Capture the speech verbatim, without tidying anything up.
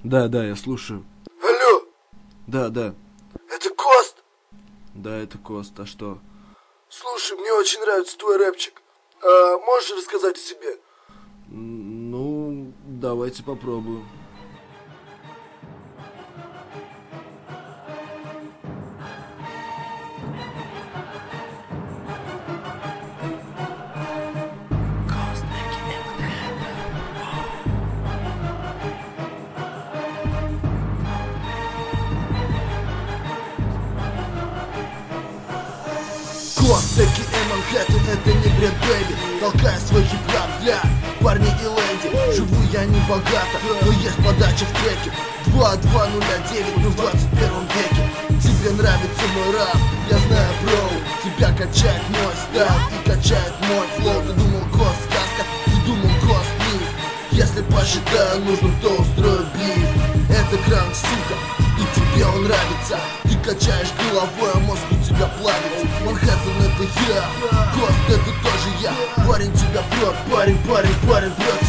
Да, да, я слушаю. Алло, Да, да. это Кост? Да, это Кост, а что? Слушай, мне очень нравится твой рэпчик. А можешь рассказать о себе? Ну, давайте попробую. Кост, таки Манхэттен, это не бред, бэйби. Толкая свой хип-хап для парней и леди. Живу я не богато, но есть подача в треке. Два два ноль девять, мы в двадцать первом веке. Тебе нравится мой рэп, я знаю, бро. Тебя качает мой стайл и качает мой флоу. Ты думал, Кост сказка, ты думал, Кост миф. Если посчитаю нужным, то устрою биф. Это кранк, сука, и тебе он нравится. Ты качаешь головой, а мозг у тебя плавится. Манхэттен это я, Кост это тоже я. Парень тебя прет, парень, парень, парень прет